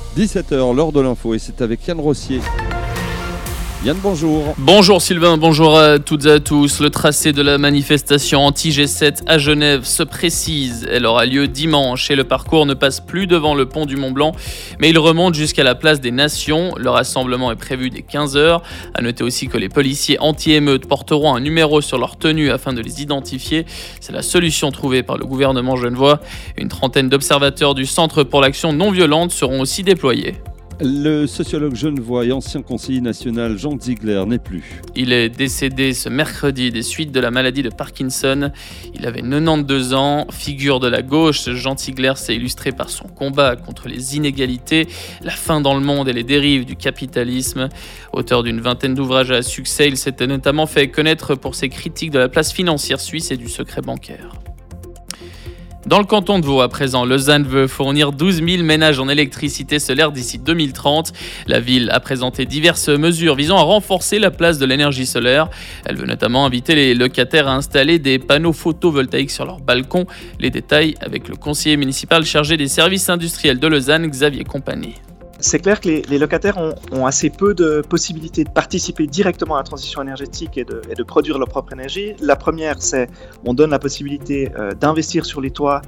17h, l'heure de l'info, et c'est avec Yann Rossier. Yann, bonjour. Bonjour Sylvain, bonjour à toutes et à tous. Le tracé de la manifestation anti-G7 à Genève se précise. Elle aura lieu dimanche et le parcours ne passe plus devant le pont du Mont-Blanc, mais il remonte jusqu'à la place des Nations. Le rassemblement est prévu dès 15h. À noter aussi que les policiers anti-émeutes porteront un numéro sur leur tenue afin de les identifier. C'est la solution trouvée par le gouvernement genevois. Une trentaine d'observateurs du Centre pour l'action non violente seront aussi déployés. Le sociologue genevois et ancien conseiller national Jean Ziegler n'est plus. Il est décédé ce mercredi des suites de la maladie de Parkinson. Il avait 92 ans. Figure de la gauche, Jean Ziegler s'est illustré par son combat contre les inégalités, la faim dans le monde et les dérives du capitalisme. Auteur d'une vingtaine d'ouvrages à succès, il s'était notamment fait connaître pour ses critiques de la place financière suisse et du secret bancaire. Dans le canton de Vaud, à présent, Lausanne veut fournir 12 000 ménages en électricité solaire d'ici 2030. La ville a présenté diverses mesures visant à renforcer la place de l'énergie solaire. Elle veut notamment inviter les locataires à installer des panneaux photovoltaïques sur leurs balcons. Les détails avec le conseiller municipal chargé des services industriels de Lausanne, Xavier Compagnie. C'est clair que les locataires ont assez peu de possibilités de participer directement à la transition énergétique et de produire leur propre énergie. La première, c'est on donne la possibilité d'investir sur les toits.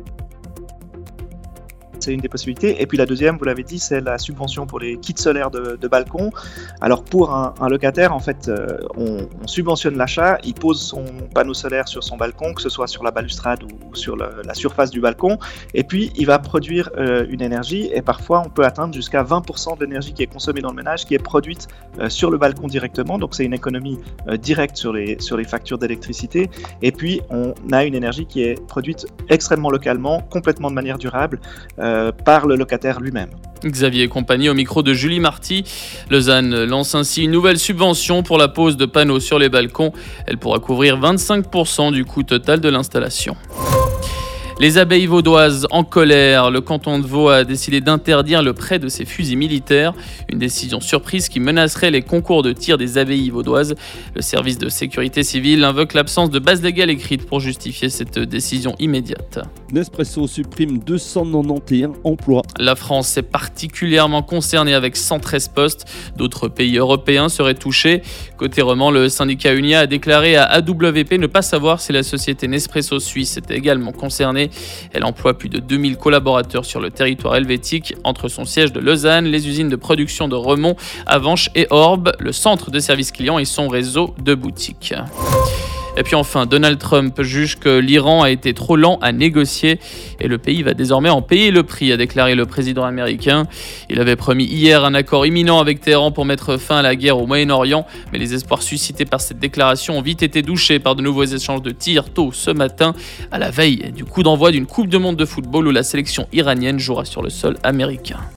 C'est une des possibilités. Et puis la deuxième, vous l'avez dit, c'est la subvention pour les kits solaires de balcon. Alors pour un locataire, en fait, on subventionne l'achat, il pose son panneau solaire sur son balcon, que ce soit sur la balustrade ou sur la surface du balcon, et puis il va produire une énergie, et parfois on peut atteindre jusqu'à 20% de l'énergie qui est consommée dans le ménage, qui est produite sur le balcon directement, donc c'est une économie directe sur les factures d'électricité, et puis on a une énergie qui est produite extrêmement localement, complètement de manière durable, par le locataire lui-même. Xavier Compagnie au micro de Julie Marty. Lausanne lance ainsi une nouvelle subvention pour la pose de panneaux sur les balcons. Elle pourra couvrir 25% du coût total de l'installation. Les abbayes vaudoises en colère. Le canton de Vaud a décidé d'interdire le prêt de ses fusils militaires. Une décision surprise qui menacerait les concours de tir des abbayes vaudoises. Le service de sécurité civile invoque l'absence de base légale écrite pour justifier cette décision immédiate. Nespresso supprime 291 emplois. La France est particulièrement concernée avec 113 postes. D'autres pays européens seraient touchés. Côté roman, le syndicat Unia a déclaré à AWP ne pas savoir si la société Nespresso suisse était également concernée. Elle emploie plus de 2000 collaborateurs sur le territoire helvétique, entre son siège de Lausanne, les usines de production de Remont, Avenches et Orbe, le centre de service client et son réseau de boutiques. Et puis enfin, Donald Trump juge que l'Iran a été trop lent à négocier et le pays va désormais en payer le prix, a déclaré le président américain. Il avait promis hier un accord imminent avec Téhéran pour mettre fin à la guerre au Moyen-Orient, mais les espoirs suscités par cette déclaration ont vite été douchés par de nouveaux échanges de tirs tôt ce matin, à la veille du coup d'envoi d'une Coupe du Monde de football où la sélection iranienne jouera sur le sol américain.